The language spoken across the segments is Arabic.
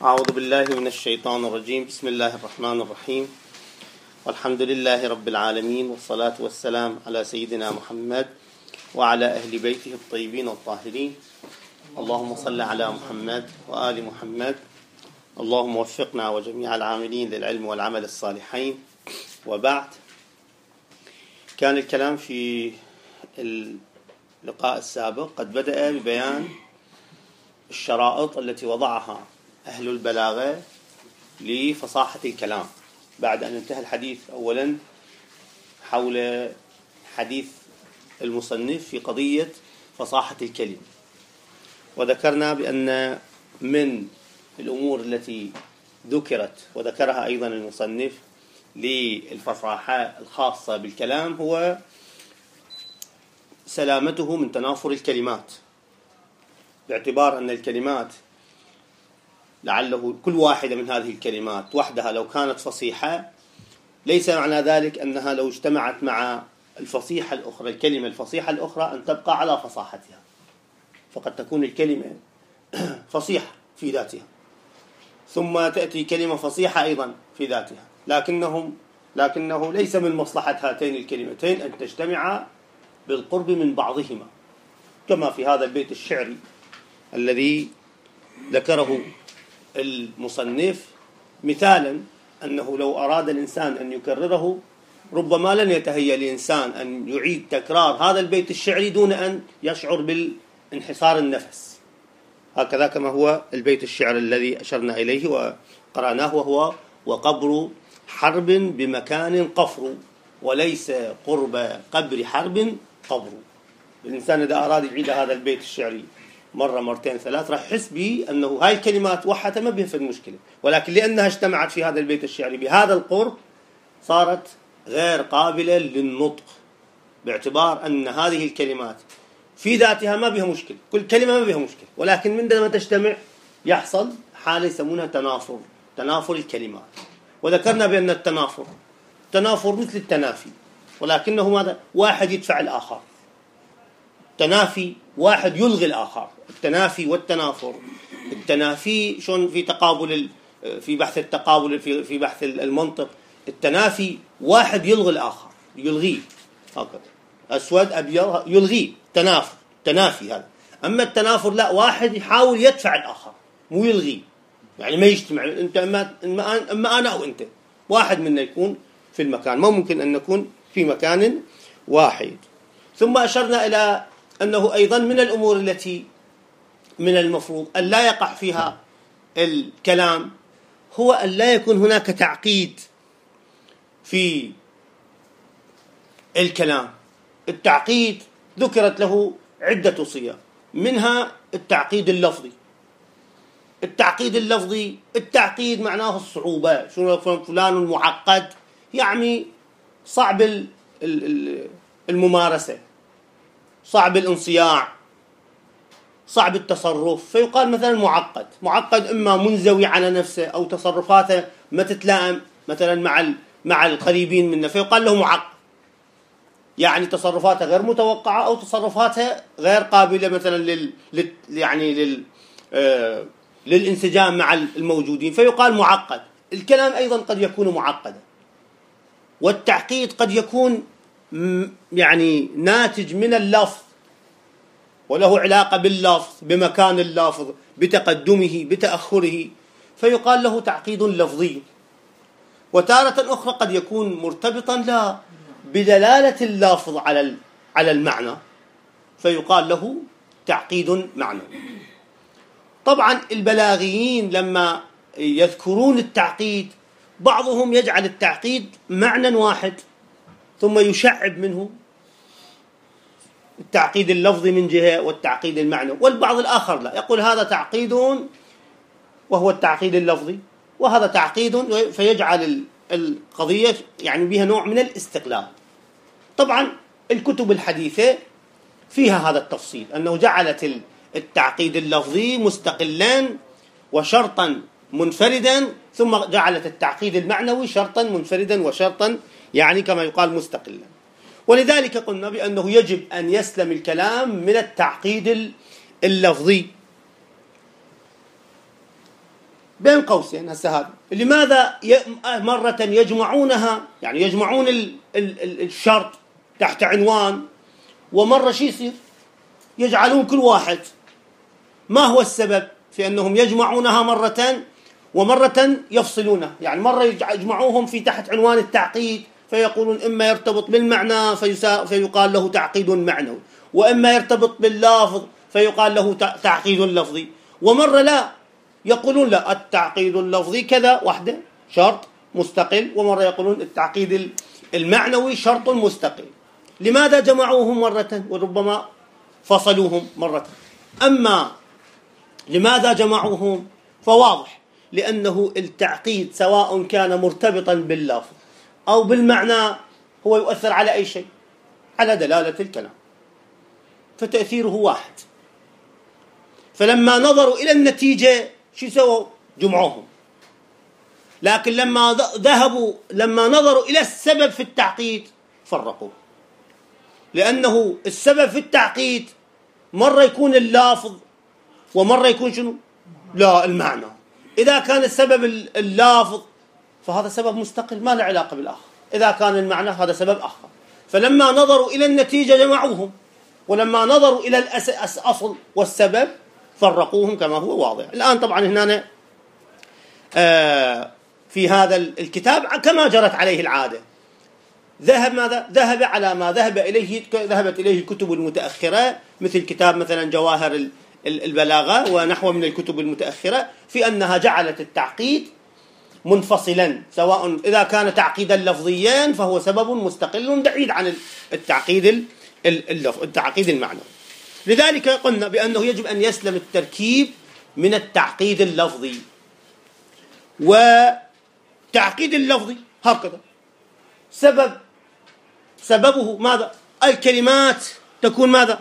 أعوذ بالله من الشيطان الرجيم. بسم الله الرحمن الرحيم، والحمد لله رب العالمين، والصلاة والسلام على سيدنا محمد وعلى أهل بيته الطيبين الطاهرين. اللهم صل على محمد وآل محمد. اللهم وفقنا وجميع العاملين للعلم والعمل الصالحين. وبعد، كان الكلام في اللقاء السابق قد بدأ ببيان الشرائط التي وضعها أهل البلاغة لفصاحة الكلام، بعد أن انتهى الحديث أولا حول حديث المصنف في قضية فصاحة الكلم. وذكرنا بأن من الأمور التي ذكرت وذكرها أيضا المصنف للفصاحة الخاصة بالكلام هو سلامته من تنافر الكلمات، باعتبار أن الكلمات لعله كل واحدة من هذه الكلمات وحدها لو كانت فصيحة ليس معنى ذلك أنها لو اجتمعت مع الفصيحة الأخرى، الكلمة الفصيحة الأخرى، أن تبقى على فصاحتها. فقد تكون الكلمة فصيحة في ذاتها، ثم تأتي كلمة فصيحة أيضا في ذاتها، لكنه ليس من مصلحة هاتين الكلمتين أن تجتمعا بالقرب من بعضهما، كما في هذا البيت الشعري الذي ذكره المصنف مثالا، أنه لو أراد الإنسان أن يكرره ربما لن يتهيأ الإنسان أن يعيد تكرار هذا البيت الشعري دون أن يشعر بالانحصار النفس، هكذا كما هو البيت الشعر الذي أشرنا إليه وقرأناه، وهو وقبر حرب بمكان قفر وليس قرب قبر حرب قبر. الإنسان إذا أراد يعيد هذا البيت الشعري مرة مرتين ثلاث راح يحس به أنه هاي الكلمات وحدها ما بها في المشكلة، ولكن لأنها اجتمعت في هذا البيت الشعري بهذا القرب صارت غير قابلة للنطق، باعتبار أن هذه الكلمات في ذاتها ما بها مشكلة، كل كلمة ما بها مشكلة، ولكن من عندما تجتمع يحصل حالة يسمونها تنافر الكلمات. وذكرنا بأن التنافر مثل التنافي، ولكنه ماذا؟ واحد يدفع الآخر. تنافي واحد يلغي الآخر. التنافي والتنافر، التنافي شون في تقابل، في بحث التقابل، في بحث المنطق، التنافي واحد يلغي الآخر، يلغيه هكذا، أسود أبيض يلغيه، تنافي هذا. أما التنافر لا، واحد يحاول يدفع الآخر مو يلغيه، يعني ما يجتمع، أنت أما أنا أو أنت، واحد منا يكون في المكان، ما ممكن أن نكون في مكان واحد. ثم أشرنا إلى أنه أيضا من الأمور التي من المفروض أن لا يقع فيها الكلام هو أن لا يكون هناك تعقيد في الكلام. التعقيد ذكرت له عدة صيغ، منها التعقيد اللفظي. التعقيد معناه الصعوبة، شنو فلان معقد، يعني صعب الممارسة، صعب الانصياع، صعب التصرف، فيقال مثلا معقد إما منزوي على نفسه أو تصرفاته ما تتلائم مثلا مع القريبين منه، فيقال له معقد، يعني تصرفاته غير متوقعة أو تصرفاته غير قابلة مثلا للانسجام مع الموجودين، فيقال معقد. الكلام أيضا قد يكون معقدا، والتعقيد قد يكون يعني ناتج من اللفظ وله علاقة باللفظ، بمكان اللفظ، بتقدمه، بتأخره، فيقال له تعقيد لفظي. وتارة أخرى قد يكون مرتبطا لا بدلالة اللفظ على المعنى، فيقال له تعقيد معنوي. طبعا البلاغيين لما يذكرون التعقيد بعضهم يجعل التعقيد معنى واحد ثم يشعب منه التعقيد اللفظي من جهة والتعقيد المعنوي، والبعض الآخر لا، يقول هذا تعقيد وهو التعقيد اللفظي، وهذا تعقيد، فيجعل القضية يعني بها نوع من الاستقلال. طبعا الكتب الحديثة فيها هذا التفصيل، أنه جعلت التعقيد اللفظي مستقلا وشرطا منفردا، ثم جعلت التعقيد المعنوي شرطا منفردا وشرطا يعني كما يقال مستقلا. ولذلك قلنا بأنه يجب أن يسلم الكلام من التعقيد اللفظي. بين قوسين هسه هذا لماذا مرة يجمعونها، يعني يجمعون الشرط تحت عنوان، ومرة شي يصير يجعلون كل واحد. ما هو السبب في أنهم يجمعونها مرة ومرة يفصلونها؟ يعني مرة يجمعوهم في تحت عنوان التعقيد فيقولون إما يرتبط بالمعنى فيقال له تعقيد معنوي، وإما يرتبط باللفظ فيقال له تعقيد لفظي، ومرة لا يقولون لا التعقيد اللفظي كذا وحده شرط مستقل، ومرة يقولون التعقيد المعنوي شرط مستقل. لماذا جمعوهم مرة وربما فصلوهم مرة؟ أما لماذا جمعوهم فواضح، لأنه التعقيد سواء كان مرتبطا باللفظ أو بالمعنى هو يؤثر على أي شيء، على دلالة الكلام، فتأثيره واحد. فلما نظروا إلى النتيجة شو سووا؟ جمعوهم. لكن لما نظروا إلى السبب في التعقيد فرقوا، لأنه السبب في التعقيد مرة يكون اللافظ ومرة يكون شنو؟ لا المعنى. إذا كان السبب اللافظ فهذا سبب مستقل ما له علاقة بالآخر، إذا كان المعنى هذا سبب آخر. فلما نظروا إلى النتيجة جمعوهم، ولما نظروا إلى الأصل والسبب فرقوهم كما هو واضح. الآن طبعا هنا في هذا الكتاب كما جرت عليه العادة ذهب على ما ذهبت إليه الكتب المتأخرة، مثل كتاب مثلا جواهر البلاغة ونحو من الكتب المتأخرة، في أنها جعلت التعقيد منفصلا، سواء إذا كان تعقيدا لفظيا فهو سبب مستقل بعيد عن التعقيد المعنوي. لذلك قلنا بأنه يجب أن يسلم التركيب من التعقيد اللفظي. وتعقيد اللفظي هكذا سببه ماذا؟ الكلمات تكون ماذا؟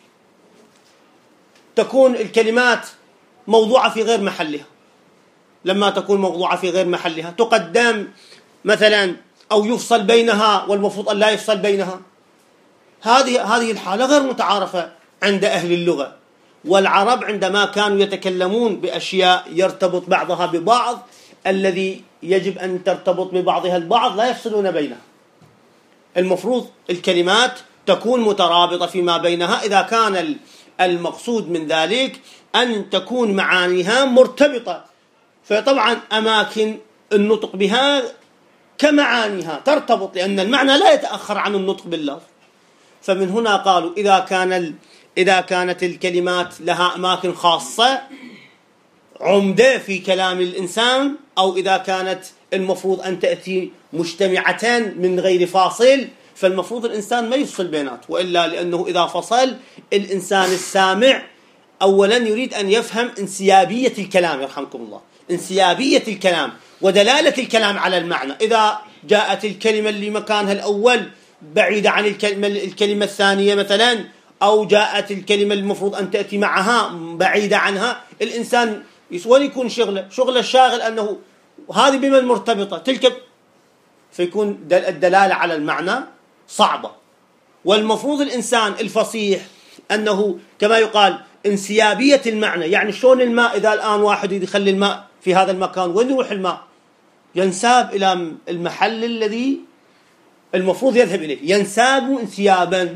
تكون الكلمات موضوعة في غير محلها. لما تكون موضوعة في غير محلها تقدم مثلا أو يفصل بينها والمفروض أن لا يفصل بينها. هذه الحالة غير متعارفة عند أهل اللغة. والعرب عندما كانوا يتكلمون بأشياء يرتبط بعضها ببعض، الذي يجب أن ترتبط ببعضها البعض لا يفصلون بينها. المفروض الكلمات تكون مترابطة فيما بينها، إذا كان المقصود من ذلك أن تكون معانيها مرتبطة. فطبعا أماكن النطق بها كمعانيها ترتبط، لأن المعنى لا يتأخر عن النطق باللفظ. فمن هنا قالوا إذا كانت الكلمات لها أماكن خاصة عمدة في كلام الإنسان، أو إذا كانت المفروض أن تأتي مجتمعة من غير فاصل، فالمفروض الإنسان ما يفصل بينات، وإلا لأنه إذا فصل الإنسان السامع أولا يريد أن يفهم انسيابية الكلام، يرحمكم الله، انسيابية الكلام ودلالة الكلام على المعنى. إذا جاءت الكلمة اللي مكانها الأول بعيدة عن الكلمة الثانية مثلا، أو جاءت الكلمة المفروض أن تأتي معها بعيدة عنها، الإنسان يكون شغله الشاغل أنه هذه بمن مرتبطة تلك، فيكون الدلالة على المعنى صعبة. والمفروض الإنسان الفصيح أنه كما يقال انسيابية المعنى، يعني شلون الماء، إذا الآن واحد يخلي الماء في هذا المكان، وين يروح الماء؟ ينساب إلى المحل الذي المفروض يذهب إليه، ينساب انسيابا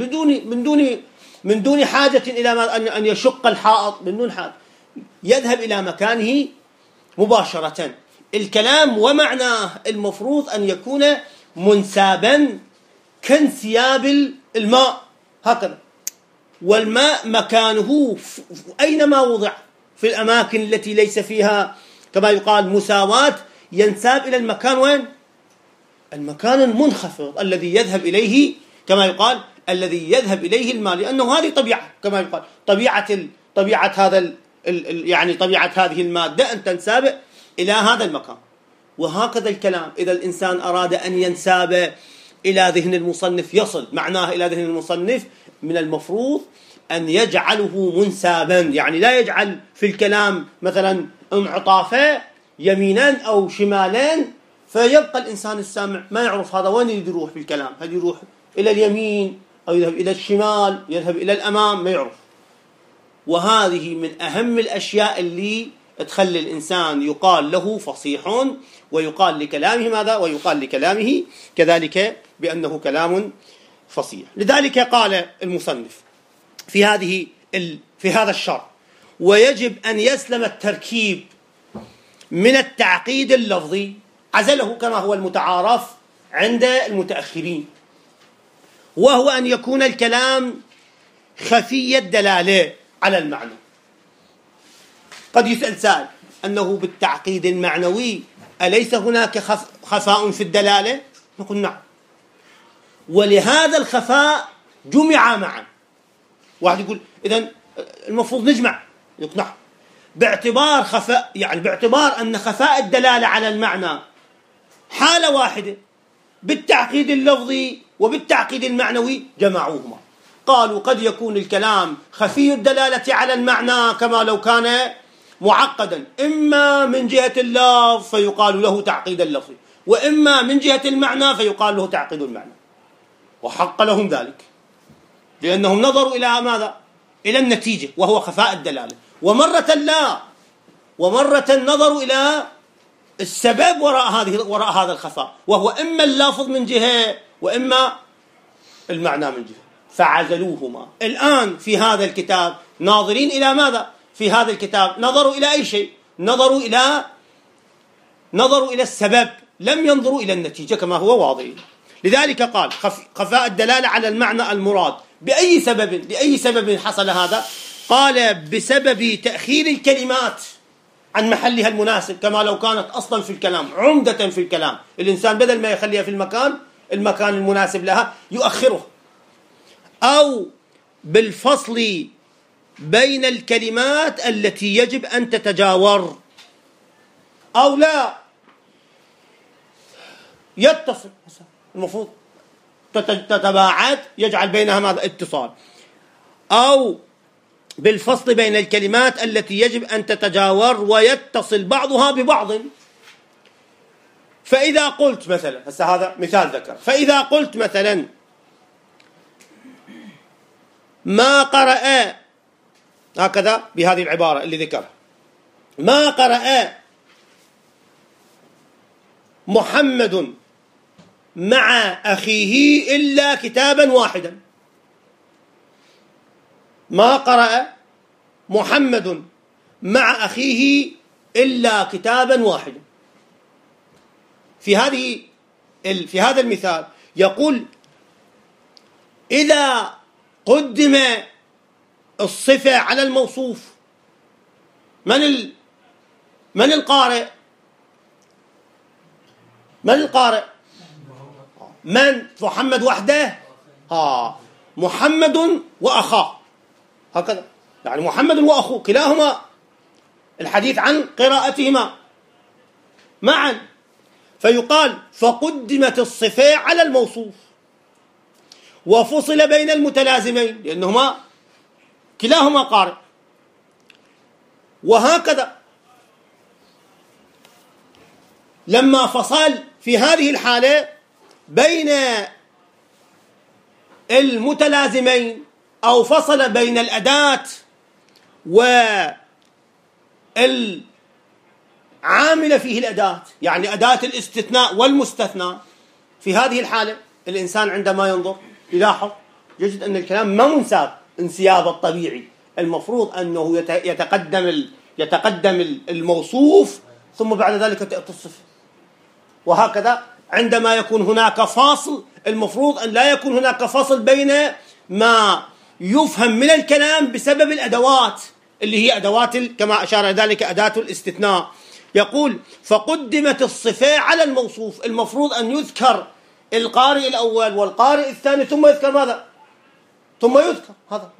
من دون حاجة إلى أن يشق الحائط، من دون حاجة يذهب إلى مكانه مباشرة. الكلام ومعناه المفروض أن يكون منسابا كانسياب الماء هكذا. والماء مكانه أينما وضع في الأماكن التي ليس فيها كما يقال مساواة ينساب إلى المكان وين؟ المكان المنخفض الذي يذهب إليه كما يقال الذي يذهب إليه الماء، لأنه هذه طبيعة كما يقال طبيعة هذا يعني طبيعة هذه المادة أن تنساب إلى هذا المكان. وهكذا الكلام إذا الإنسان أراد أن ينساب إلى ذهن المصنف، يصل معناه إلى ذهن المصنف، من المفروض أن يجعله منسابا، يعني لا يجعل في الكلام مثلا انعطافا يمينا أو شمالا، فيبقى الإنسان السامع ما يعرف هذا وين يروح في الكلام، هل يروح إلى اليمين أو يذهب إلى الشمال، يذهب إلى الأمام، ما يعرف. وهذه من أهم الأشياء اللي تخلي الإنسان يقال له فصيح، ويقال لكلامه ماذا؟ ويقال لكلامه كذلك بأنه كلام فصيح. لذلك قال المصنف في هذا الشرح: ويجب أن يسلم التركيب من التعقيد اللفظي، عزله كما هو المتعارف عند المتأخرين، وهو أن يكون الكلام خفي الدلالة على المعنى. قد يسأل سائل أنه بالتعقيد المعنوي أليس هناك خفاء في الدلالة؟ نقول نعم، ولهذا الخفاء جمع معا. واحد يقول إذن المفروض نجمع، يقول نعم، باعتبار خفاء، يعني باعتبار أن خفاء الدلالة على المعنى حالة واحدة، بالتعقيد اللفظي وبالتعقيد المعنوي جمعوهما. قالوا قد يكون الكلام خفي الدلالة على المعنى كما لو كان معقدا، إما من جهة اللفظ فيقال له تعقيد اللفظي، وإما من جهة المعنى فيقال له تعقيد المعنى، وحق لهم ذلك، لأنهم نظروا إلى ماذا؟ إلى النتيجة وهو خفاء الدلالة. ومرة لا، ومرة نظروا إلى السبب وراء هذا الخفاء، وهو إما اللفظ من جهة وإما المعنى من جهة، فعزلوهما. الآن في هذا الكتاب ناظرين إلى ماذا؟ في هذا الكتاب نظروا إلى أي شيء؟ نظروا إلى السبب، لم ينظروا إلى النتيجة كما هو واضح. لذلك قال خفاء الدلالة على المعنى المراد. بأي سبب حصل هذا؟ قال بسبب تأخير الكلمات عن محلها المناسب، كما لو كانت أصلا في الكلام، عمدة في الكلام، الإنسان بدل ما يخليها في المكان المناسب لها يؤخره، أو بالفصل بين الكلمات التي يجب أن تتجاور، أو لا يتصل، المفروض تتباعد، يجعل بينها ماذا؟ اتصال، أو بالفصل بين الكلمات التي يجب أن تتجاور ويتصل بعضها ببعض. فإذا قلت مثلا، هذا مثال ذكر، فإذا قلت مثلا ما قرأ، هكذا بهذه العبارة اللي ذكرها، ما قرأ محمد مع أخيه إلا كتابا واحدا. ما قرأ محمد مع أخيه إلا كتابا واحدا. في هذا المثال يقول إذا قدم الصفة على الموصوف، من القارئ؟ من؟ محمد وحده؟ محمد وأخاه، هكذا، يعني محمد وأخوه كلاهما الحديث عن قراءتهما معا، فيقال فقدمت الصفة على الموصوف وفصل بين المتلازمين لأنهما كلاهما قارئ. وهكذا لما فصل في هذه الحالة بين المتلازمين أو فصل بين الأداة والعاملة فيه الأداة، يعني أداة الاستثناء والمستثنى، في هذه الحالة الإنسان عندما ينظر يلاحظ يجد أن الكلام ما منساب انسياب الطبيعي، المفروض أنه يتقدم الموصوف ثم بعد ذلك تأتي الصفة. وهكذا عندما يكون هناك فاصل المفروض أن لا يكون هناك فاصل بين ما يفهم من الكلام بسبب الأدوات اللي هي أدوات كما أشار ذلك أداة الاستثناء. يقول فقدمت الصفة على الموصوف، المفروض أن يذكر القارئ الأول والقارئ الثاني ثم يذكر ماذا؟ ثم يذكر هذا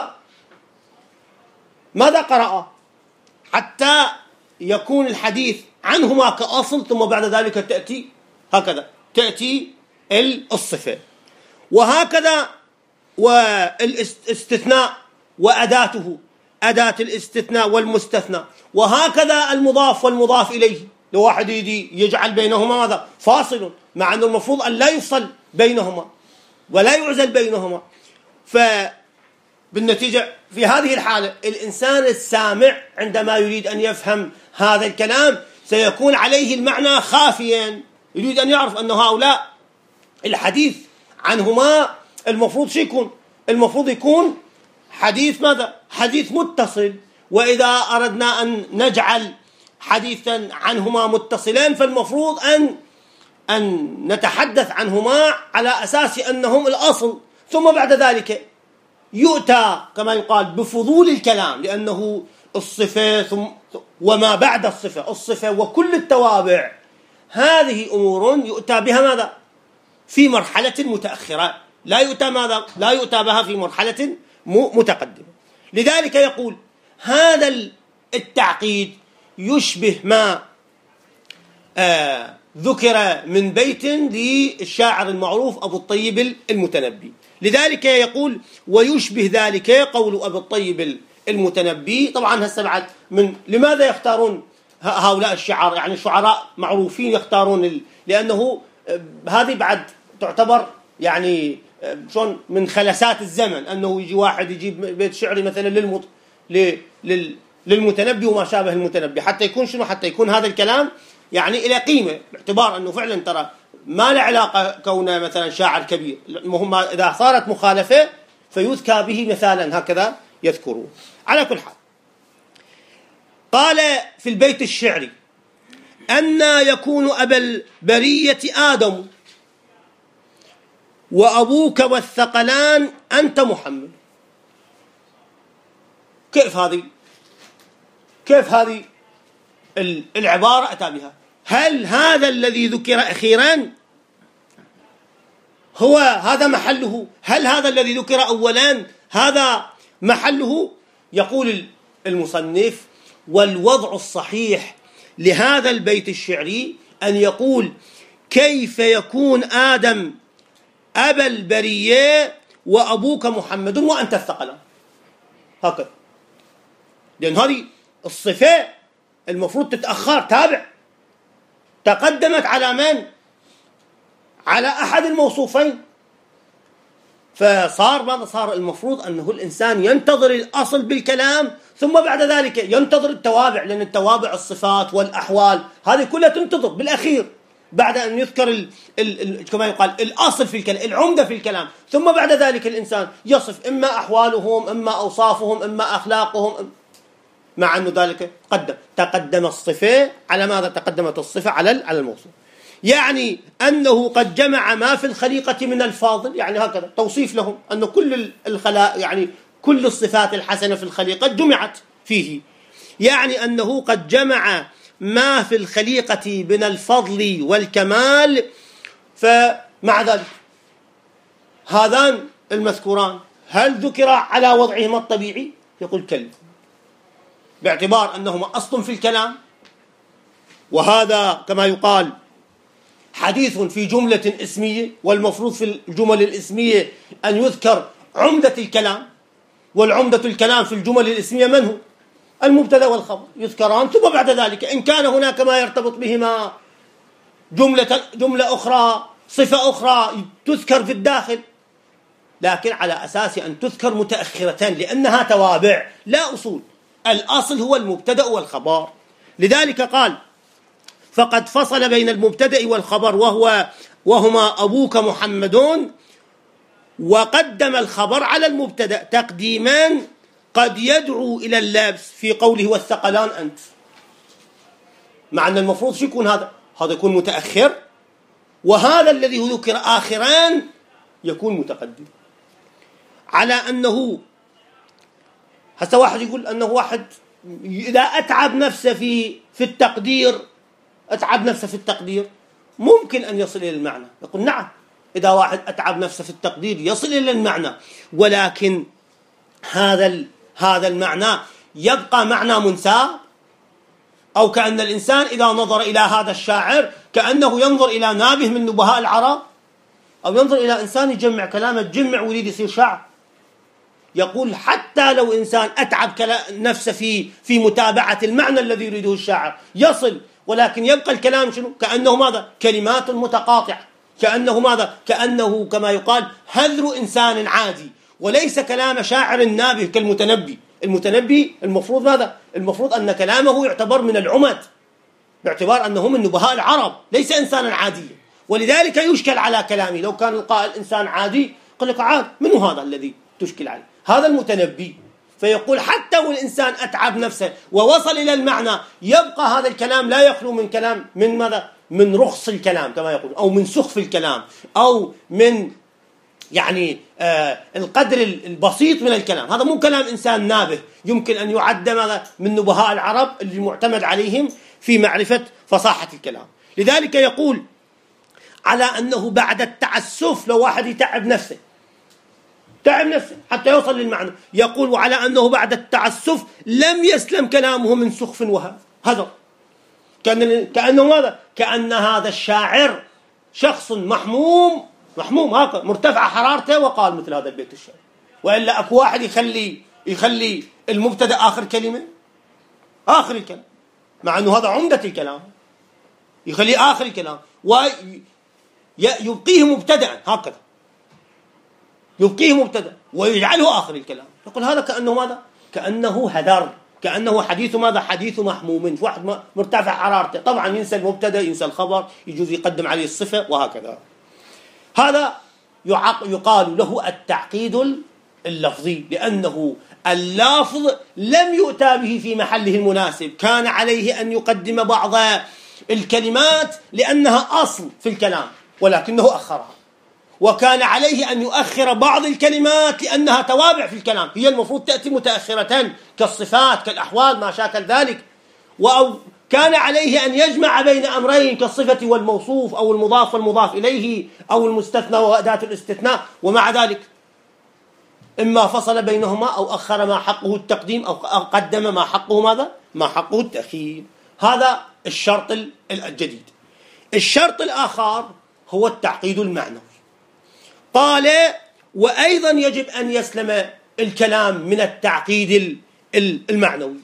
ماذا قرأ، حتى يكون الحديث عنهما كأصل، ثم بعد ذلك تأتي هكذا تأتي الصفة. وهكذا والاستثناء وأداته، أداة الاستثناء والمستثنى، وهكذا المضاف والمضاف إليه، لو واحد يجعل بينهما ماذا؟ فاصل، مع أنه المفروض أن لا يفصل بينهما ولا يعزل بينهما. بالنتيجة في هذه الحالة الإنسان السامع عندما يريد أن يفهم هذا الكلام سيكون عليه المعنى خافيا، يريد أن يعرف أن هؤلاء الحديث عنهما المفروض شو يكون؟ المفروض يكون حديث ماذا؟ حديث متصل. وإذا أردنا أن نجعل حديثا عنهما متصلين فالمفروض أن نتحدث عنهما على أساس أنهم الأصل، ثم بعد ذلك يؤتى كما يقال بفضول الكلام، لأنه الصفة وما بعد الصفة وكل التوابع هذه أمور يؤتى بها ماذا؟ في مرحلة متأخرة، لا يؤتى ماذا؟ لا يؤتى بها في مرحلة متقدمة. لذلك يقول هذا التعقيد يشبه ما ذكر من بيت للشاعر المعروف أبو الطيب المتنبي. لذلك يقول ويشبه ذلك قول أبو الطيب المتنبي. طبعا هسه بعد من لماذا يختارون هؤلاء الشعراء؟ يعني الشعراء معروفين يختارون لأنه هذه بعد تعتبر يعني شلون من خلسات الزمن، أنه يجي واحد يجيب بيت شعري مثلا للمتنبي وما شابه المتنبي، حتى يكون شنو؟ حتى يكون هذا الكلام يعني إلى قيمة، باعتبار أنه فعلا ترى ما له علاقة كونه مثلا شاعر كبير، المهم إذا صارت مخالفة فيذكى به مثالا هكذا يذكروه. على كل حال قال في البيت الشعري أن يكون أبا البرية آدم وأبوك والثقلان أنت محمد. كيف هذه العبارة أتى بها؟ هل هذا الذي ذكر أخيرا هو هذا محله؟ هل هذا الذي ذكر أولا هذا محله؟ يقول المصنف والوضع الصحيح لهذا البيت الشعري أن يقول كيف يكون آدم أبا البرية وأبوك محمد وأنت الثقلان، هكذا، لأن هذه الصفة المفروض تتأخر، تابع، تقدمت على من؟ على أحد الموصوفين. فصار ماذا صار؟ المفروض أنه الإنسان ينتظر الأصل بالكلام ثم بعد ذلك ينتظر التوابع، لأن التوابع الصفات والأحوال هذه كلها تنتظر بالأخير بعد أن يذكر كما يقال الأصل في الكلام، العمدة في الكلام، ثم بعد ذلك الإنسان يصف إما أحوالهم إما أوصافهم إما أخلاقهم، مع أنه ذلك تقدم الصفة على ماذا؟ تقدمت الصفة على الموصوف. يعني أنه قد جمع ما في الخليقة من الفاضل، يعني هكذا توصيف لهم أن كل الخلائق يعني كل الصفات الحسنة في الخليقة جمعت فيه، يعني أنه قد جمع ما في الخليقة من الفضل والكمال. فمع ذلك هذان المذكوران هل ذكر على وضعهما الطبيعي؟ يقول كلا، باعتبار أنهما أصل في الكلام، وهذا كما يقال حديث في جملة اسمية، والمفروض في الجمل الاسمية أن يذكر عمدة الكلام، والعمدة الكلام في الجمل الاسمية من هو؟ المبتدأ والخبر يذكران، ثم بعد ذلك إن كان هناك ما يرتبط بهما جملة أخرى صفة أخرى تذكر في الداخل، لكن على أساس أن تذكر متأخرة لأنها توابع لا أصول، الأصل هو المبتدأ والخبر. لذلك قال فقد فصل بين المبتدأ والخبر وهما أبوك محمدون، وقدم الخبر على المبتدأ تقديما قد يدعو إلى اللبس في قوله والثقلان أنت، مع أن المفروض شو يكون؟ هذا يكون متأخر، وهذا الذي ذكر آخران يكون متقدم. على أنه هسه واحد يقول أنه واحد إذا أتعب نفسه في التقدير، ممكن أن يصل إلى المعنى. يقول نعم، إذا واحد أتعب نفسه في التقدير يصل إلى المعنى، ولكن هذا المعنى يبقى معنى منساب، أو كأن الإنسان إذا نظر إلى هذا الشاعر كأنه ينظر إلى نابه من نبهاء العرب، أو ينظر إلى إنسان يجمع كلامه تجمع ويريد يصير شاعر. يقول حتى لو إنسان أتعب نفسه في متابعة المعنى الذي يريده الشاعر يصل، ولكن يبقى الكلام شنو؟ كأنه ماذا؟ كلمات متقاطعة، كأنه ماذا؟ كأنه كما يقال هذر إنسان عادي، وليس كلام شاعر نابه كالمتنبي. المتنبي المفروض ماذا؟ المفروض أن كلامه يعتبر من العمد، باعتبار أنه من نبهاء العرب، ليس إنسانا عاديا، ولذلك يشكل على كلامه. لو كان القائل إنسان عادي قل لك عاد، من هذا الذي تشكل عليه؟ هذا المتنبي. فيقول حتى والإنسان أتعب نفسه ووصل إلى المعنى، يبقى هذا الكلام لا يخلو من كلام من ماذا؟ من رخص الكلام كما يقول، أو من سخف الكلام، أو من يعني القدر البسيط من الكلام. هذا مو كلام إنسان نابه يمكن أن يعد ماذا؟ من نبهاء العرب اللي معتمد عليهم في معرفة فصاحة الكلام. لذلك يقول على أنه بعد التعسف، لو واحد يتعب نفسه، تعب نفسه حتى يوصل للمعنى، يقول وعلى أنه بعد التعسف لم يسلم كلامه من سخف هذا كأنه ماذا؟ كأن هذا الشاعر شخص محموم هكذا، مرتفع حرارته، وقال مثل هذا البيت الشعر. وإلا أكو واحد يخلي المبتدأ آخر كلمة، آخر الكلام، مع أنه هذا عمدة الكلام، يخليه آخر الكلام ويبقيه مبتدأ هكذا، يبقيه مبتدأ ويجعله آخر الكلام. يقول هذا كأنه ماذا؟ كأنه هدر، كأنه حديث ماذا؟ حديث محموم، واحد مرتفع حرارته، طبعا ينسى المبتدأ، ينسى الخبر، يجوز يقدم عليه الصفة وهكذا. هذا يقال له التعقيد اللفظي، لأنه اللفظ لم يؤتى به في محله المناسب، كان عليه أن يقدم بعض الكلمات لأنها أصل في الكلام ولكنه أخرها، وكان عليه أن يؤخر بعض الكلمات لأنها توابع في الكلام، هي المفروض تأتي متأخرة كالصفات كالأحوال ما شاكل ذلك، كان عليه أن يجمع بين أمرين كالصفة والموصوف، أو المضاف والمضاف إليه، أو المستثنى وأداة الاستثناء، ومع ذلك إما فصل بينهما أو أخر ما حقه التقديم، أو قدم ما حقه ماذا؟ ما حقه التأخير. هذا الشرط الجديد. الشرط الآخر هو التعقيد المعنوي. قال وأيضا يجب أن يسلم الكلام من التعقيد المعنوي.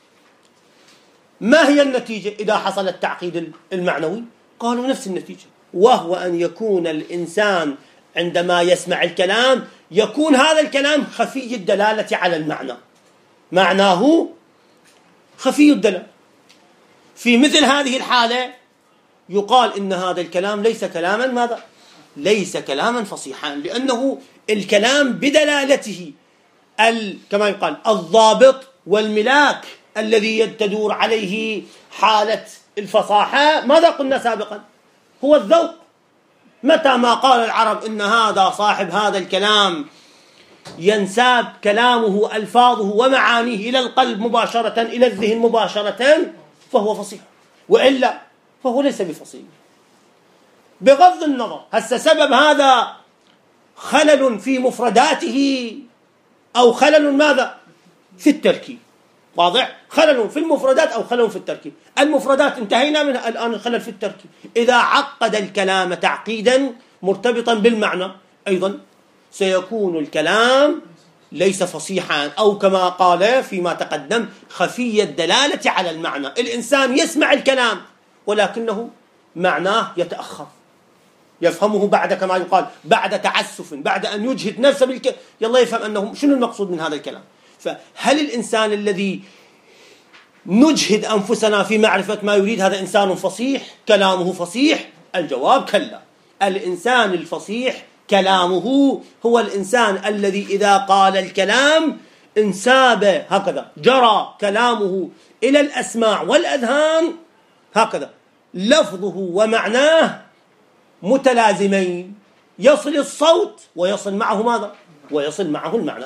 ما هي النتيجة إذا حصل التعقيد المعنوي؟ قالوا نفس النتيجة، وهو أن يكون الإنسان عندما يسمع الكلام يكون هذا الكلام خفي الدلالة على المعنى، معناه خفي الدلالة. في مثل هذه الحالة يقال إن هذا الكلام ليس كلاما ماذا؟ ليس كلاما فصيحا، لأنه الكلام بدلالته كما يقال الضابط والملاك الذي تدور عليه حالة الفصاحة. ماذا قلنا سابقا؟ هو الذوق. متى ما قال العرب إن هذا صاحب هذا الكلام ينساب كلامه ألفاظه ومعانيه إلى القلب مباشرة، إلى الذهن مباشرة، فهو فصيح، وإلا فهو ليس بفصيح. بغض النظر هسه سبب هذا خلل في مفرداته أو خلل ماذا؟ في التركيب. واضح؟ خلل في المفردات أو خلل في التركيب. المفردات انتهينا منها، الآن الخلل في التركيب. إذا عقد الكلام تعقيدا مرتبطا بالمعنى أيضا سيكون الكلام ليس فصيحا، أو كما قال فيما تقدم خفي الدلالة على المعنى. الإنسان يسمع الكلام ولكنه معناه يتأخر، يفهمه بعد كما يقال بعد تعسف، بعد أن يجهد نفسه يلا يفهم أنه شنو المقصود من هذا الكلام. فهل الإنسان الذي نجهد أنفسنا في معرفة ما يريد هذا إنسان فصيح؟ كلامه فصيح؟ الجواب كلا. الإنسان الفصيح كلامه هو الإنسان الذي إذا قال الكلام انساب هكذا، جرى كلامه إلى الأسماع والأذهان هكذا، لفظه ومعناه متلازمين، يصل الصوت ويصل معه ماذا؟ ويصل معه المعنى.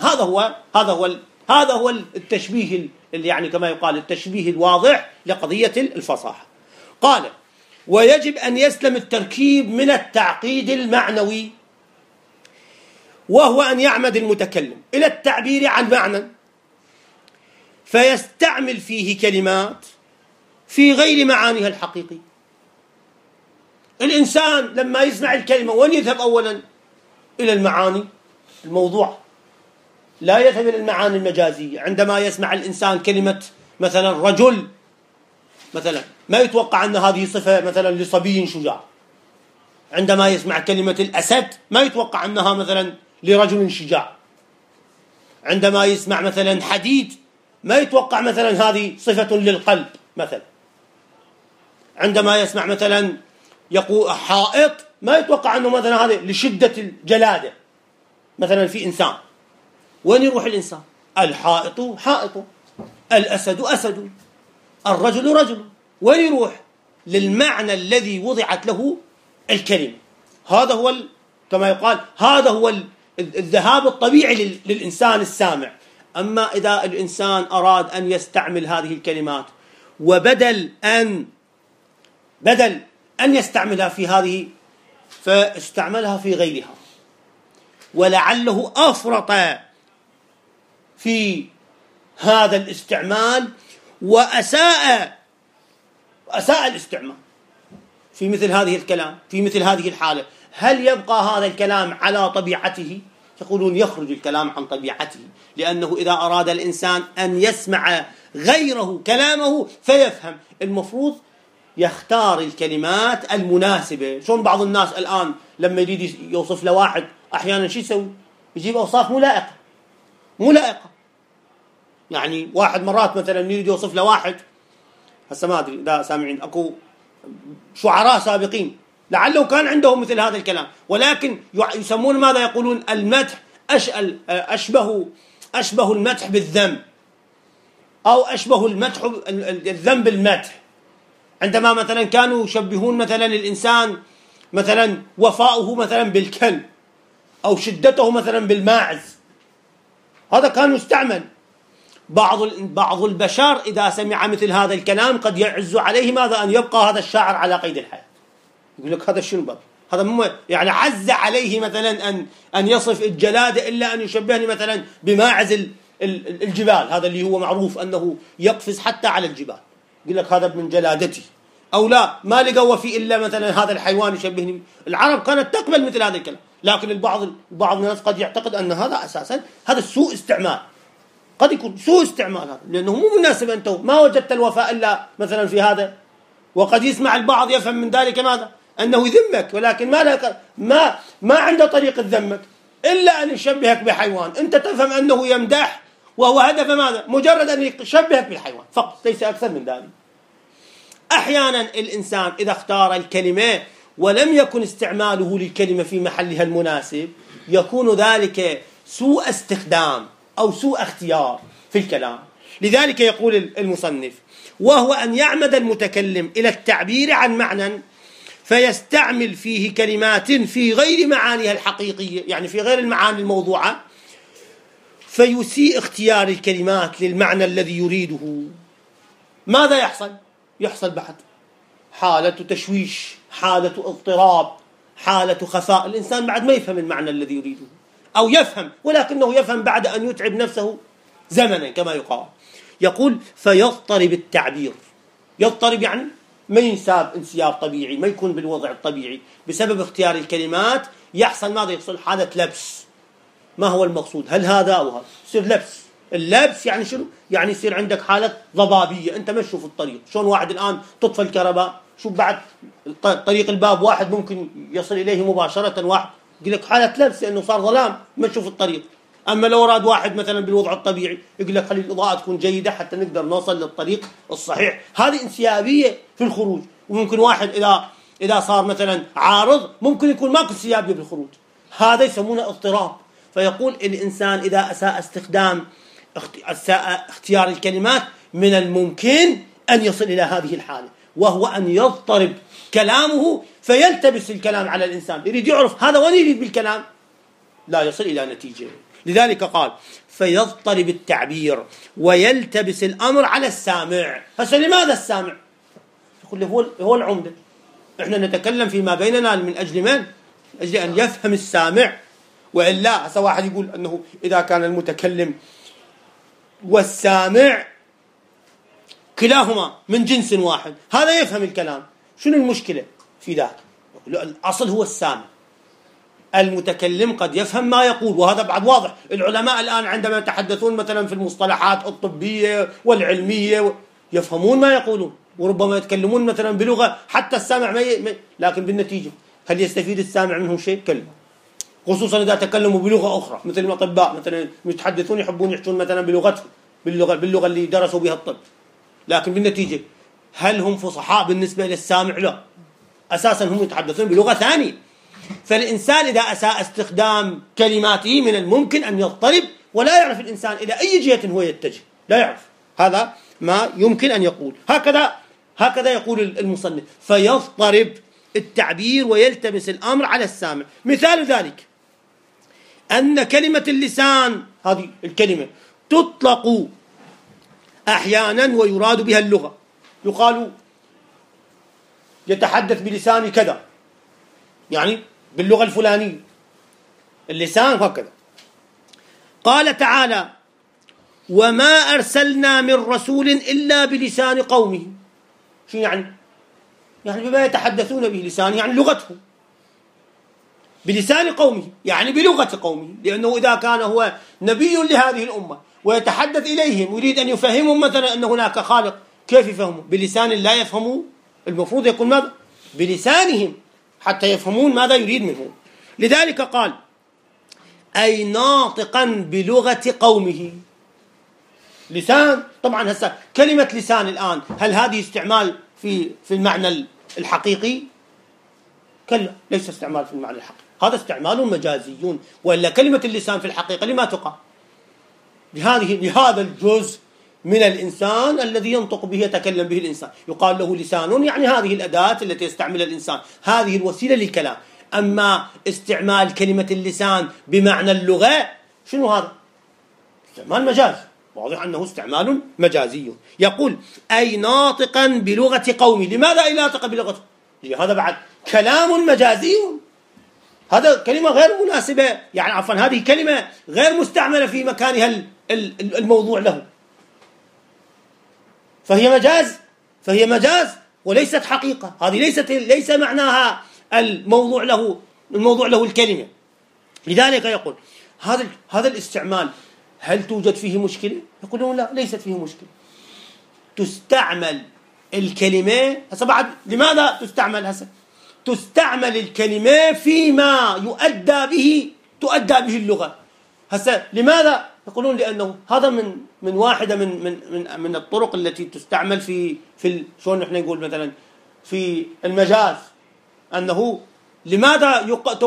هذا هو التشبيه اللي يعني كما يقال التشبيه الواضح لقضية الفصاحة. قال ويجب أن يسلم التركيب من التعقيد المعنوي، وهو أن يعمد المتكلم إلى التعبير عن معنى فيستعمل فيه كلمات في غير معانيها الحقيقية. الإنسان لما يسمع الكلمة وين يذهب أولا؟ إلى المعاني الموضوع، لا يذهب إلى المعاني المجازية. عندما يسمع الإنسان كلمة مثلا رجل مثلا ما يتوقع أن هذه صفة مثلا لصبي شجاع. عندما يسمع كلمة الأسد ما يتوقع أنها مثلا لرجل شجاع. عندما يسمع مثلا حديد ما يتوقع مثلا هذه صفة للقلب مثلا. عندما يسمع مثلا يقول حائط ما يتوقع أنه مثلا هذه لشدة الجلادة مثلا في إنسان. وين يروح الإنسان؟ الحائط حائط، الأسد أسد، الرجل رجل. وين يروح؟ للمعنى الذي وضعت له الكلمة. هذا هو كما يقال هذا هو الذهاب الطبيعي للإنسان السامع. أما إذا الإنسان أراد أن يستعمل هذه الكلمات وبدل أن يستعملها في هذه فاستعملها في غيرها، ولعله أفرط في هذا الاستعمال وأساء الاستعمال في مثل هذه الكلام في مثل هذه الحالة. هل يبقى هذا الكلام على طبيعته؟ يقولون يخرج الكلام عن طبيعته، لأنه إذا أراد الإنسان أن يسمع غيره كلامه فيفهم، المفروض يختار الكلمات المناسبة. شون بعض الناس الآن لما يريد يوصف لواحد أحيانا شو يسوي؟ يجيب أوصاف ملائقة. يعني واحد مرات مثلا يريد يوصف لواحد، هسه ما أدري إذا سامعين أكو شعراء سابقين لعله كان عندهم مثل هذا الكلام، ولكن يسمون ماذا؟ يقولون المدح أشبه المدح بالذم، أو أشبه الذم بالمدح. عندما مثلا كانوا يشبهون مثلا الإنسان مثلا وفاؤه مثلا بالكلب، أو شدته مثلا بالماعز، هذا كان يستعمل. بعض البشر إذا سمع مثل هذا الكلام قد يعز عليه ماذا؟ أن يبقى هذا الشاعر على قيد الحياة. يقول لك هذا شنو بقى؟ هذا يعني عز عليه مثلا أن يصف الجلادة إلا أن يشبهني مثلا بماعز الجبال، هذا اللي هو معروف أنه يقفز حتى على الجبال. يقول لك هذا من جلادتي. أو لا، ما لقوا فيه إلا مثلا هذا الحيوان يشبهني. العرب كانت تقبل مثل هذا الكلام، لكن بعض الناس قد يعتقد أن هذا أساسا هذا سوء استعمال. قد يكون سوء استعمال هذا، لأنه مو مناسب. أنت ما وجدت الوفاء إلا مثلا في هذا. وقد يسمع البعض يفهم من ذلك ماذا؟ أنه يذمك، ولكن ما عنده طريقة ذمك إلا أن يشبهك بحيوان. أنت تفهم أنه يمدح، وهو هدف ماذا؟ مجرد أن يشبهك بالحيوان فقط، ليس أكثر من ذلك. أحيانا الإنسان إذا اختار الكلمة ولم يكن استعماله للكلمة في محلها المناسب يكون ذلك سوء استخدام أو سوء اختيار في الكلام. لذلك يقول المصنف: وهو أن يعمد المتكلم إلى التعبير عن معنى فيستعمل فيه كلمات في غير معانيها الحقيقية، يعني في غير المعاني الموضوعة، فيسيء اختيار الكلمات للمعنى الذي يريده. ماذا يحصل؟ يحصل بعد حالة تشويش، حالة اضطراب، حالة خفاء. الإنسان بعد ما يفهم المعنى الذي يريده، أو يفهم ولكنه يفهم بعد أن يتعب نفسه زمنا كما يقال. يقول فيضطرب التعبير. يضطرب يعني ما ينساب انسياب طبيعي، ما يكون بالوضع الطبيعي بسبب اختيار الكلمات. يحصل ماذا؟ يحصل حالة لبس. ما هو المقصود؟ هل هذا أو هذا؟ يصير لبس. اللبس يعني شنو؟ يعني يصير عندك حالة ضبابية، أنت ما تشوف الطريق. شلون واحد الآن تطفى الكهرباء، شوف بعد طريق الباب واحد ممكن يصل إليه مباشرة، واحد يقول لك حالة لبس لأنه صار ظلام ما تشوف الطريق. أما لو أراد واحد مثلا بالوضع الطبيعي يقول لك خلي الإضاءة تكون جيدة حتى نقدر نوصل للطريق الصحيح. هذه انسيابية في الخروج. وممكن واحد إذا صار مثلا عارض ممكن يكون ماكو انسيابية بالخروج. هذا يسمونه اضطراب. فيقول الإنسان إذا أساء اختيار الكلمات من الممكن أن يصل إلى هذه الحالة، وهو أن يضطرب كلامه فيلتبس الكلام على الإنسان. يريد يعرف هذا وين يريد بالكلام، لا يصل إلى نتيجة. لذلك قال فيضطرب التعبير ويلتبس الأمر على السامع. هسه لماذا السامع؟ يقول هو العمدة. إحنا نتكلم فيما بيننا من أجل من؟ من أجل أن يفهم السامع. وإلا هسه واحد يقول أنه إذا كان المتكلم والسامع كلاهما من جنس واحد هذا يفهم الكلام، شنو المشكلة في ذلك؟ الأصل هو السامع. المتكلم قد يفهم ما يقول، وهذا بعد واضح. العلماء الآن عندما يتحدثون مثلا في المصطلحات الطبية والعلمية يفهمون ما يقولون، وربما يتكلمون مثلا بلغة حتى السامع لكن بالنتيجة هل يستفيد السامع منهم شيء؟ كلا. خصوصا إذا تكلموا بلغة أخرى، مثل الأطباء مثلا يتحدثون يحبون يحجون مثلا بلغتهم، باللغة اللي درسوا بها الطب، لكن بالنتيجة هل هم فصحاء بالنسبة للسامع؟ لا، أساسا هم يتحدثون بلغة ثانية. فالإنسان إذا أساء استخدام كلماته من الممكن أن يضطرب، ولا يعرف الإنسان إلى أي جهة هو يتجه، لا يعرف. هذا ما يمكن أن يقول. هكذا يقول المصنف، فيضطرب التعبير ويلتبس الأمر على السامع. مثال ذلك أن كلمة اللسان، هذه الكلمة تطلق أحيانا ويراد بها اللغة، يقال يتحدث بلسان كذا، يعني باللغة الفلانية، اللسان هكذا. قال تعالى: وما أرسلنا من رسول إلا بلسان قومه. شو يعني؟ يعني بما يتحدثون به، لسان يعني لغته، بلسان قومه يعني بلغة قومه، لأنه إذا كان هو نبي لهذه الأمة ويتحدث إليهم ويريد أن يفهمهم مثلا أن هناك خالق، كيف يفهموا؟ بلسان لا يفهموا، المفروض يكون ماذا؟ بلسانهم حتى يفهمون ماذا يريد منهم. لذلك قال: أي ناطقا بلغة قومه. لسان، طبعا هسه كلمة لسان الآن هل هذه استعمال في المعنى الحقيقي؟ كلا، ليس استعمال في المعنى الحقيقي، هذا استعمال مجازي. وإلا كلمة اللسان في الحقيقة لما تقع؟ لهذا الجزء من الإنسان الذي ينطق به يتكلم به الإنسان، يقال له لسان، يعني هذه الأداة التي يستعملها الإنسان، هذه الوسيلة للكلام. أما استعمال كلمة اللسان بمعنى اللغة، شنو هذا؟ استعمال مجاز، واضح أنه استعمال مجازي. يقول: أي ناطقا بلغة قومه. لماذا أي ناطقا بلغة؟ هذا بعد كلام مجازي، هذا كلمة غير مناسبة، يعني عفوا هذه كلمة غير مستعملة في مكانها الموضوع له، فهي مجاز وليست حقيقة. هذه ليس معناها الموضوع له الكلمة. لذلك يقول: هذا الاستعمال هل توجد فيه مشكلة؟ يقولون لا، ليست فيه مشكلة. تستعمل الكلمة هسه بعد. لماذا تستعمل هسه؟ تستعمل الكلمة فيما تؤدى به اللغة. هسه لماذا؟ يقولون لأنه هذا من واحدة من الطرق التي تستعمل في شلون نحن نقول مثلا في المجاز، أنه لماذا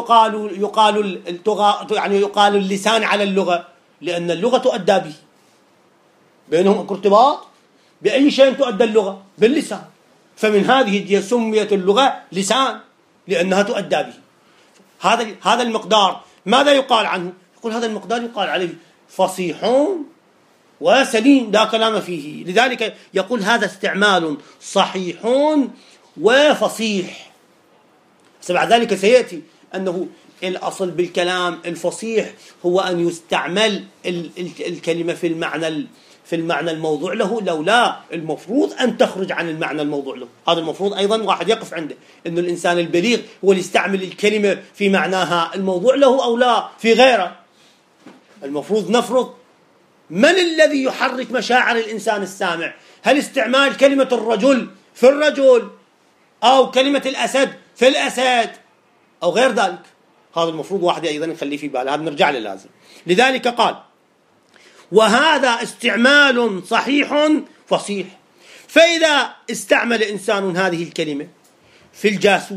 يقال اللسان على اللغة؟ لأن اللغة تؤدى به، بينهم ارتباط. بأي شيء تؤدى اللغة؟ باللسان. فمن هذه الجهة سميت اللغة لسان لأنها تؤدى به. هذا المقدار ماذا يقال عنه؟ يقول هذا المقدار يقال عليه فصيح وسليم، لا كلام فيه. لذلك يقول هذا استعمال صحيح وفصيح. بعد ذلك سيأتي أنه الأصل بالكلام الفصيح هو أن يستعمل الكلمة في المعنى الموضوع له، لولا المفروض أن تخرج عن المعنى الموضوع له. هذا المفروض أيضا واحد يقف عنده، أن الإنسان البليغ هو اللي يستعمل الكلمة في معناها الموضوع له أو لا في غيره. المفروض نفرض من الذي يحرك مشاعر الإنسان السامع؟ هل استعمال كلمة الرجل في الرجل، أو كلمة الأسد في الأسد، أو غير ذلك؟ هذا المفروض واحد أيضا يخليه في باله، هذا نرجع له لازم. لذلك قال: وهذا استعمال صحيح فصيح. فإذا استعمل إنسان هذه الكلمة في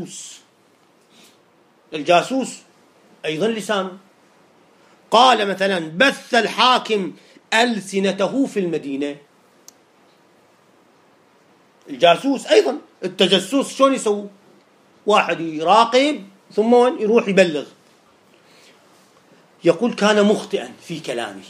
الجاسوس أيضا لسانه. قال مثلا: بث الحاكم ألسنته في المدينة. الجاسوس أيضا التجسس شلون يسوي؟ واحد يراقب ثم يروح يبلغ. يقول: كان مخطئا في كلامه.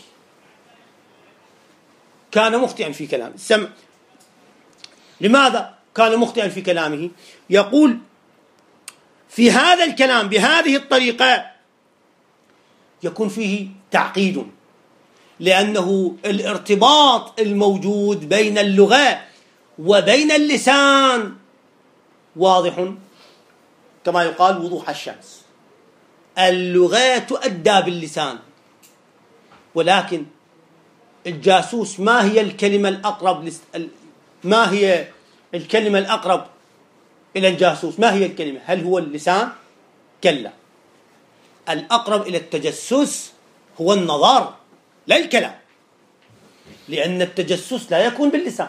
لماذا كان مخطئا في كلامه؟ يقول: في هذا الكلام بهذه الطريقة يكون فيه تعقيد، لأنه الارتباط الموجود بين اللغة وبين اللسان واضح، كما يقال وضوح الشمس. اللغة تؤدى باللسان، ولكن الجاسوس ما هي الكلمة الأقرب إلى الجاسوس؟ ما هي الكلمة؟ هل هو اللسان؟ كلا. الأقرب إلى التجسس هو النظر لا الكلام، لأن التجسس لا يكون باللسان،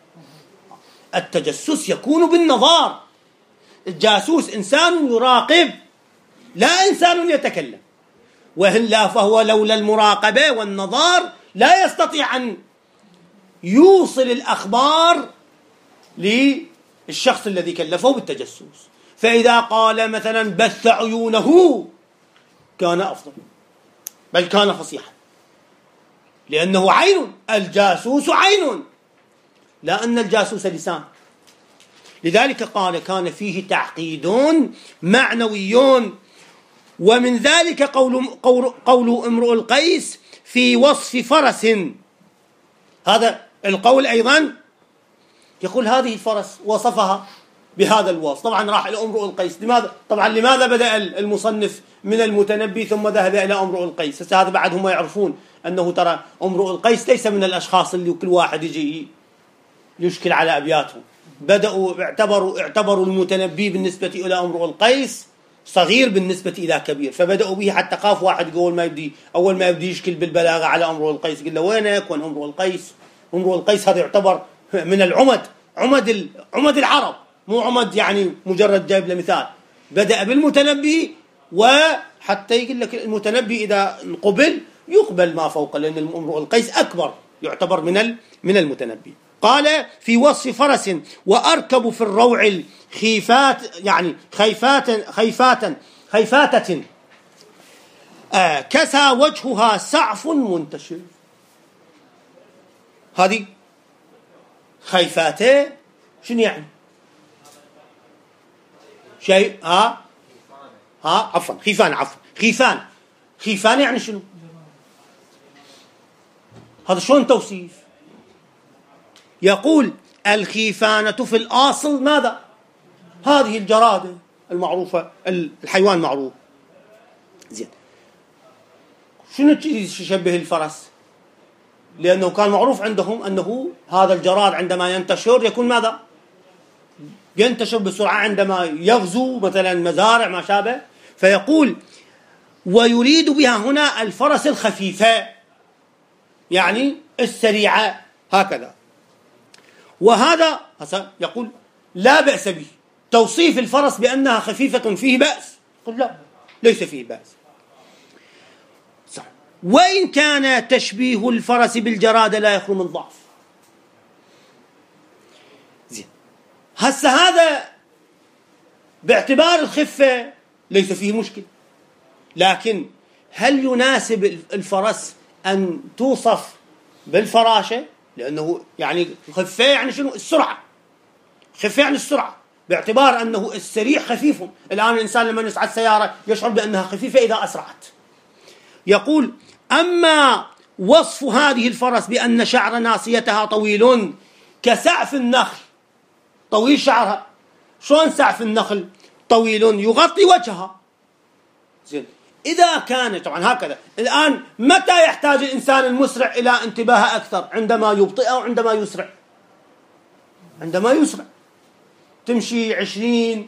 التجسس يكون بالنظر. الجاسوس إنسان يراقب لا إنسان يتكلم، وإلا فهو لولا المراقبة والنظر لا يستطيع أن يوصل الأخبار للشخص الذي كلفه بالتجسس. فإذا قال مثلا بث عيونه كان أفضل، بل كان فصيحا، لأنه عين، الجاسوس عين، لا أن الجاسوس لسان. لذلك قال كان فيه تعقيد معنوي. ومن ذلك قول امرؤ القيس في وصف فرس، هذا القول أيضا يقول هذه الفرس وصفها بهذا الوصف. طبعا راح إلى امرؤ القيس، لماذا بدأ المصنف من المتنبي ثم ذهب إلى امرؤ القيس؟ هذا بعد هم يعرفون أنه ترى امرؤ القيس ليس من الأشخاص اللي كل واحد يجي يشكل على أبياتهم. بدأوا اعتبروا المتنبي بالنسبة إلى امرؤ القيس صغير بالنسبة إلى كبير، فبدأوا به حتى خاف واحد أول ما يبدي يشكل بالبلاغة على امرؤ القيس قال له وينك وين امرؤ القيس؟ امرؤ القيس هذا يعتبر من عمد العرب، مو عمد يعني مجرد جايب له مثال. بدأ بالمتنبي، وحتى يقول لك المتنبي إذا قبل يقبل ما فوق، لأن امرؤ القيس أكبر يعتبر من المتنبي. قال في وصف فرس وأركب في الروع الخيفات، يعني خيفاتة كسى وجهها سعف منتشر. هذه خيفاته شنو يعني؟ شيء خيفان يعني شنو؟ هذا شلون توصيف؟ يقول الخيفانة في الأصل ماذا؟ هذه الجرادة المعروفة، الحيوان معروف. زين، شنو يشبه الفرس؟ لأنه كان معروف عندهم أنه هذا الجراد عندما ينتشر يكون ماذا؟ ينتشر بسرعة عندما يغزو مثلا مزارع ما شابه. فيقول ويريد بها هنا الفرس الخفيفة، يعني السريعة هكذا. وهذا يقول لا بأس به، توصيف الفرس بأنها خفيفة فيه بأس؟ قل لا، ليس فيه بأس. وإن كان تشبيه الفرس بالجراد لا يخلو من ضعف. زين، هذا باعتبار الخفة ليس فيه مشكلة، لكن هل يناسب الفرس أن توصف بالفراشة؟ لأنه يعني الخفة يعني شنو؟ السرعة. خفة يعني السرعة، باعتبار أنه السريع خفيف. الآن الإنسان لما يصعد سيارة يشعر بأنها خفيفة إذا أسرعت. يقول أما وصف هذه الفرس بأن شعر ناصيتها طويل كسعف النخل، طويل شعرها. شلون سعف النخل طويل؟ يغطي وجهها. زين، إذا كان طبعا هكذا. الآن متى يحتاج الإنسان المسرع إلى انتباه أكثر؟ عندما يبطئ أو عندما يسرع؟ عندما يسرع. تمشي 20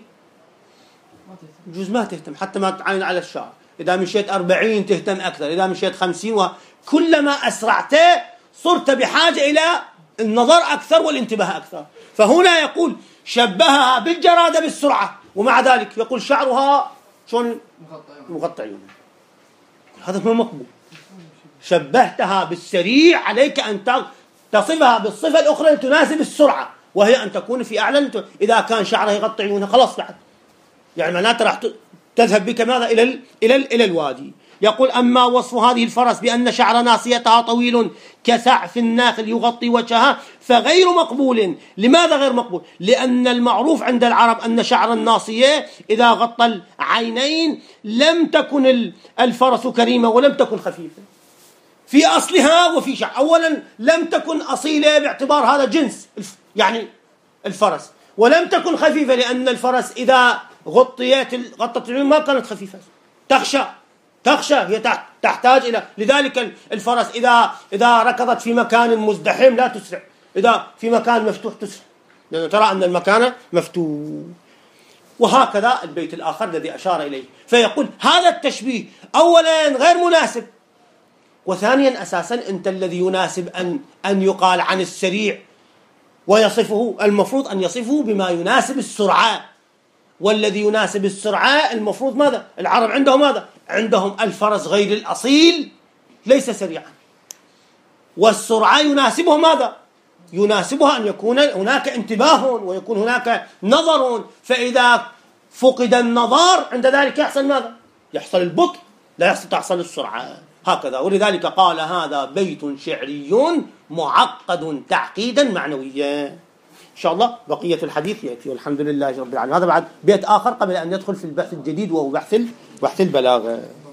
جزء ما تهتم، حتى ما تعاين على الشارع. إذا مشيت 40 تهتم أكثر، إذا مشيت 50. وكلما أسرعت صرت بحاجة إلى النظر أكثر والانتباه أكثر. فهنا يقول شبهها بالجرادة بالسرعة، ومع ذلك يقول شعرها شلون؟ مغطى عيونها. هذا ما مقبول. شبهتها بالسريع، عليك أن تصفها بالصفة الأخرى تناسب السرعة، وهي أن تكون في أعلى. إذا كان شعرها يغطي عيونها خلاص بعد، يعني معناته راح تذهب بك ماذا؟ إلى الوادي. يقول أما وصف هذه الفرس بأن شعر ناصيتها طويل كسعف الناخل يغطي وجهها فغير مقبول. لماذا غير مقبول؟ لأن المعروف عند العرب أن شعر الناصية إذا غطى العينين لم تكن الفرس كريمة ولم تكن خفيفة في أصلها وفي شعر. أولا لم تكن أصيلة باعتبار هذا جنس يعني الفرس، ولم تكن خفيفة لأن الفرس إذا غطت العيون ما كانت خفيفة، تخشى هي تحتاج إلى. لذلك الفرس إذا ركضت في مكان مزدحم لا تسرع، إذا في مكان مفتوح تسرع، لأن ترى أن المكان مفتوح. وهكذا البيت الآخر الذي أشار إليه. فيقول هذا التشبيه أولا غير مناسب، وثانيا أساسا أنت الذي يناسب أن يقال عن السريع ويصفه، المفروض أن يصفه بما يناسب السرعة، والذي يناسب السرعة المفروض ماذا؟ العرب عندهم ماذا؟ عندهم الفرس غير الأصيل ليس سريعا، والسرعة يناسبه ماذا؟ يناسبها أن يكون هناك انتباه ويكون هناك نظر، فإذا فقد النظر عند ذلك يحصل ماذا؟ يحصل البطء، لا تحصل السرعة. هكذا، ولذلك قال هذا بيت شعري معقد تعقيدا معنويا. إن شاء الله بقية الحديث يأتي، والحمد لله رب العالمين. هذا بعد بيت آخر قبل أن ندخل في البحث الجديد، وهو بحث البلاغة.